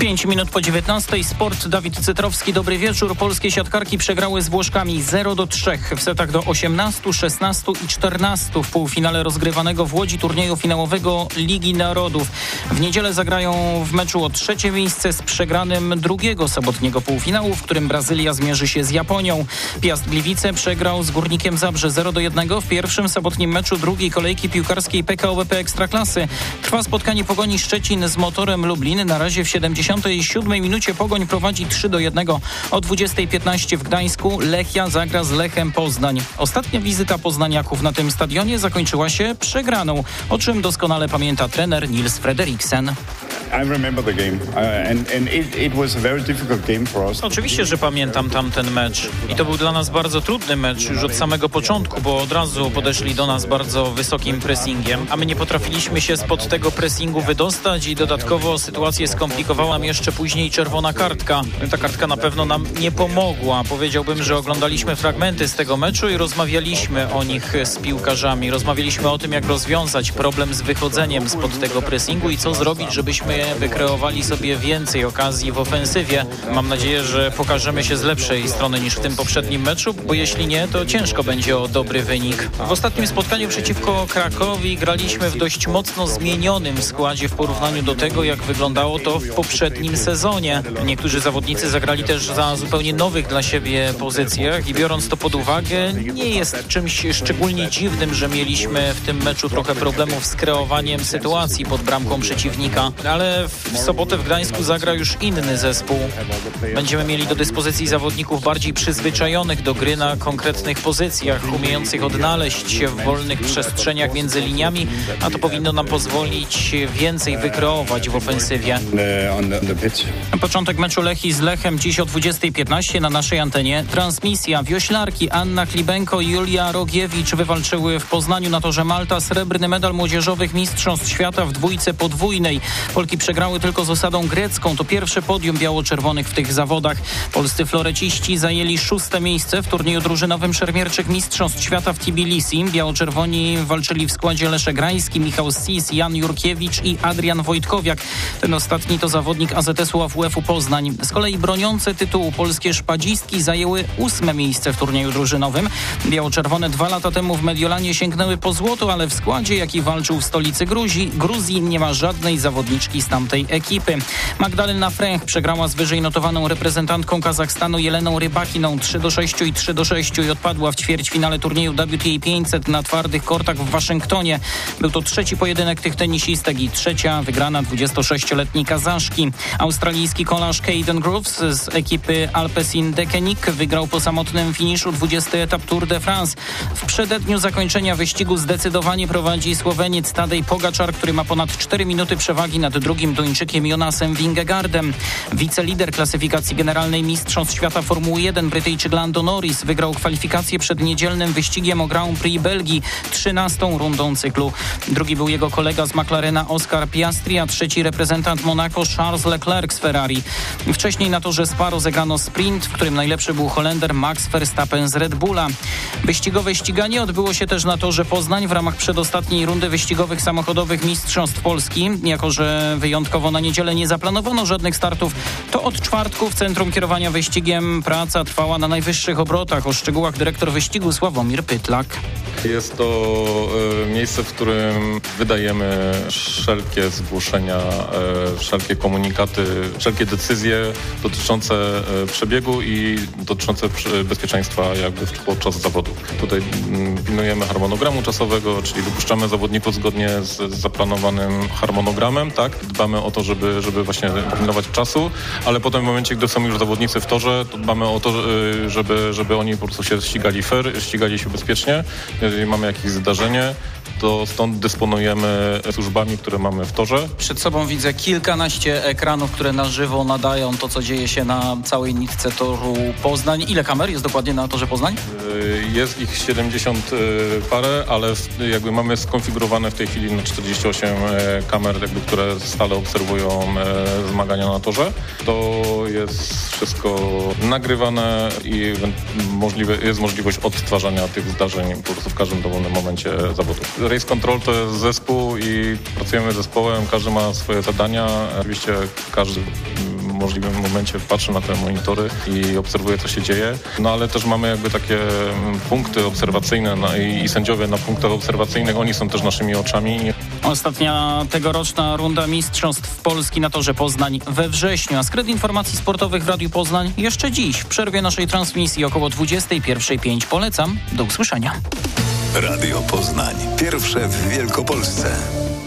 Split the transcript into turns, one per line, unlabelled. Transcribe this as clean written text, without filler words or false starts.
5 minut po 19. Sport. Dawid Cytrowski. Dobry wieczór. Polskie siatkarki przegrały z Włoszkami 0-3 w setach do 18, 16 i 14 w półfinale rozgrywanego w Łodzi turnieju finałowego Ligi Narodów. W niedzielę zagrają w meczu o trzecie miejsce z przegranym drugiego sobotniego półfinału, w którym Brazylia zmierzy się z Japonią. Piast Gliwice przegrał z Górnikiem Zabrze 0-1 w pierwszym sobotnim meczu drugiej kolejki piłkarskiej PKO BP Ekstraklasy. Trwa spotkanie Pogoni Szczecin z Motorem Lublin. Na razie w 77 minucie Pogoń prowadzi 3-1. O 20:15 w Gdańsku Lechia zagra z Lechem Poznań. Ostatnia wizyta poznaniaków na tym stadionie zakończyła się przegraną, o czym doskonale pamięta trener Nils Frederiksen.
Oczywiście, że pamiętam tamten mecz i to był dla nas bardzo trudny mecz już od samego początku, bo od razu podeszli do nas bardzo wysokim pressingiem, a my nie potrafiliśmy się spod tego pressingu wydostać i dodatkowo sytuację skomplikowała nam jeszcze później czerwona kartka. Ta kartka na pewno nam nie pomogła. Powiedziałbym, że oglądaliśmy fragmenty z tego meczu i rozmawialiśmy o nich z piłkarzami. Rozmawialiśmy o tym, jak rozwiązać problem z wychodzeniem spod tego pressingu i co zrobić, żebyśmy wykreowali sobie więcej okazji w ofensywie. Mam nadzieję, że pokażemy się z lepszej strony niż w tym poprzednim meczu, bo jeśli nie, to ciężko będzie o dobry wynik. W ostatnim spotkaniu przeciwko Krakowi graliśmy w dość mocno zmienionym składzie w porównaniu do tego, jak wyglądało to w poprzednim sezonie. Niektórzy zawodnicy zagrali też za zupełnie nowych dla siebie pozycjach i biorąc to pod uwagę, nie jest czymś szczególnie dziwnym, że mieliśmy w tym meczu trochę problemów z kreowaniem sytuacji pod bramką przeciwnika, ale w sobotę w Gdańsku zagra już inny zespół. Będziemy mieli do dyspozycji zawodników bardziej przyzwyczajonych do gry na konkretnych pozycjach, umiejących odnaleźć się w wolnych przestrzeniach między liniami, a to powinno nam pozwolić więcej wykreować w ofensywie.
Początek meczu Lechii z Lechem dziś o 20:15 na naszej antenie. Transmisja. Wioślarki Anna Klibenko i Julia Rogiewicz wywalczyły w Poznaniu na torze Malta srebrny medal młodzieżowych mistrzostw świata w dwójce podwójnej. Polki przegrały tylko z osadą grecką. To pierwsze podium biało-czerwonych w tych zawodach. Polscy floreciści zajęli 6. miejsce w turnieju drużynowym szermierczych mistrzostw świata w Tbilisi. Biało-czerwoni walczyli w składzie Leszek Grański, Michał Sis, Jan Jurkiewicz i Adrian Wojtkowiak. Ten ostatni to zawodnik AZS-u AWF-u Poznań. Z kolei broniące tytułu polskie szpadzistki zajęły 8. miejsce w turnieju drużynowym. Biało-czerwone 2 lata temu w Mediolanie sięgnęły po złoto, ale w składzie, jaki walczył w stolicy Gruzji, nie ma żadnej zawodniczki z tamtej ekipy. Magdalena Fręch przegrała z wyżej notowaną reprezentantką Kazachstanu Jeleną Rybakiną 3-6 i 3-6 i odpadła w ćwierćfinale turnieju WTA 500 na twardych kortach w Waszyngtonie. Był to trzeci pojedynek tych tenisistek i trzecia wygrana 26-letniej Kazaszki. Australijski kolarz Caden Groves z ekipy Alpecin Deceuninck wygrał po samotnym finiszu 20. etap Tour de France. W przededniu zakończenia wyścigu zdecydowanie prowadzi Słoweniec Tadej Pogaczar, który ma ponad 4 minuty przewagi nad drugim Duńczykiem Jonasem Vingegaardem. Wicelider klasyfikacji generalnej Mistrzostw Świata Formuły 1 Brytyjczyk Lando Norris wygrał kwalifikacje przed niedzielnym wyścigiem o Grand Prix Belgii 13. rundą cyklu. Drugi był jego kolega z McLarena Oscar Piastri, a trzeci reprezentant Monaco Charles Leclerc z Ferrari. Wcześniej na torze Spa rozegrano sprint, w którym najlepszy był Holender Max Verstappen z Red Bulla. Wyścigowe ściganie odbyło się też na torze Poznań w ramach przedostatniej rundy wyścigowych samochodowych Mistrzostw Polski. Jako że wyjątkowo na niedzielę nie zaplanowano żadnych startów, to od czwartku w Centrum Kierowania Wyścigiem praca trwała na najwyższych obrotach. O szczegółach dyrektor wyścigu Sławomir Pytlak.
Jest to miejsce, w którym wydajemy wszelkie zgłoszenia, wszelkie komunikaty, wszelkie decyzje dotyczące przebiegu i dotyczące bezpieczeństwa jakby podczas zawodu. Tutaj pilnujemy harmonogramu czasowego, czyli wypuszczamy zawodników zgodnie z zaplanowanym harmonogramem, tak? Dbamy o to, żeby właśnie pilnować czasu, ale potem w momencie, gdy są już zawodnicy w torze, to dbamy o to, żeby oni po prostu się ścigali fair, ścigali się bezpiecznie. Jeżeli mamy jakieś zdarzenie, to stąd dysponujemy służbami, które mamy w torze.
Przed sobą widzę kilkanaście ekranów, które na żywo nadają to, co dzieje się na całej nitce toru Poznań. Ile kamer jest dokładnie na torze Poznań?
Jest ich 70 parę, ale jakby mamy skonfigurowane w tej chwili na 48 kamer, jakby, które stale obserwują zmagania na torze. To jest wszystko nagrywane i jest możliwość odtwarzania tych zdarzeń po prostu w każdym dowolnym momencie zawodu. Race Control to jest zespół i pracujemy zespołem, każdy ma swoje zadania. Oczywiście każdy możliwym momencie patrzę na te monitory i obserwuję, co się dzieje. No ale też mamy jakby takie punkty obserwacyjne i sędziowie na punktach obserwacyjnych, oni są też naszymi oczami.
Ostatnia tegoroczna runda Mistrzostw Polski na torze Poznań we wrześniu, a skryt informacji sportowych w Radiu Poznań jeszcze dziś w przerwie naszej transmisji około 21:05. Polecam. Do usłyszenia.
Radio Poznań. Pierwsze w Wielkopolsce.